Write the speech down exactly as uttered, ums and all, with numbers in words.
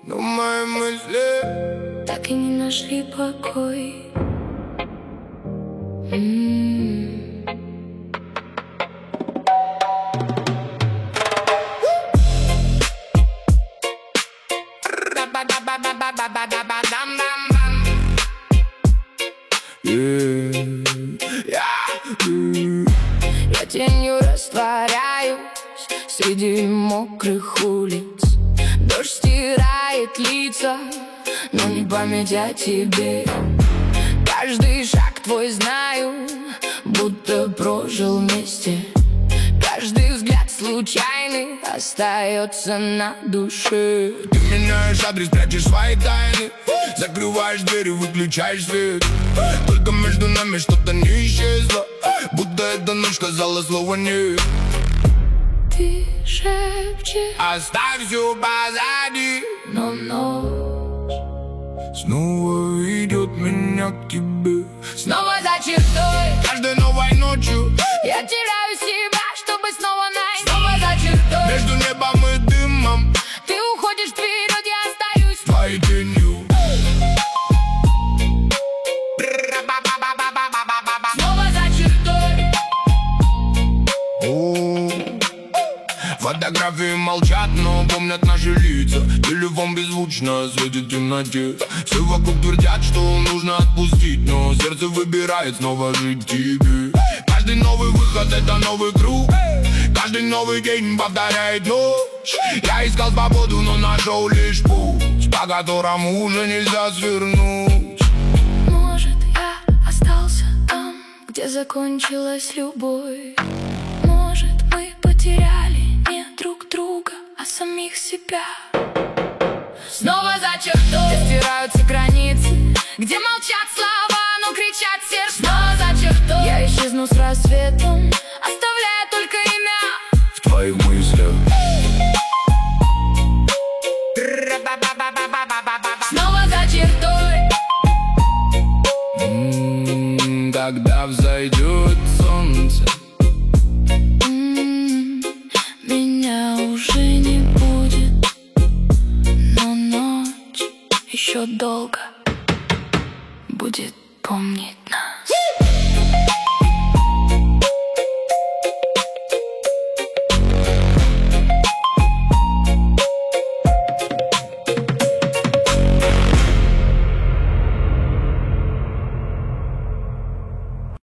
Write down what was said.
но мои мысли так и не нашли покой. М-м-м. Я тенью растворяюсь среди мокрых улиц. Дождь стирает лица, но не память о тебе. Каждый шаг твой знаю, будто прожил вместе. Каждый взгляд случайный остается на душе. Ты меняешь адрес, прячешь свои тайны, закрываешь дверь и выключаешь свет. Только между нами что-то не исчезло, будто эта ночь сказала слово нет. Ты шепчешь: оставь все позади, но ночь снова ведет меня к тебе. снова за чертой, каждой новой ночью я теряю себя, чтобы снова найти. Снова за чертой, между небом и дымом ты уходишь вперед, я остаюсь твоей тенью. снова за чертой. О, фотографии молчат, но помнят наши лица. Телефон беззвучно светит в темноте. Все вокруг твердят, что нужно отпустить, но сердце выбирает снова жить в тебе. Каждый новый выход — это новый круг, каждый новый день повторяет ночь. Я искал свободу, но нашел лишь путь, по которому уже нельзя свернуть. Может, я остался там, где закончилась любовь. Может, мы потеряли не друг друга, а самих себя. Снова за чертой, где стираются границы, где молчат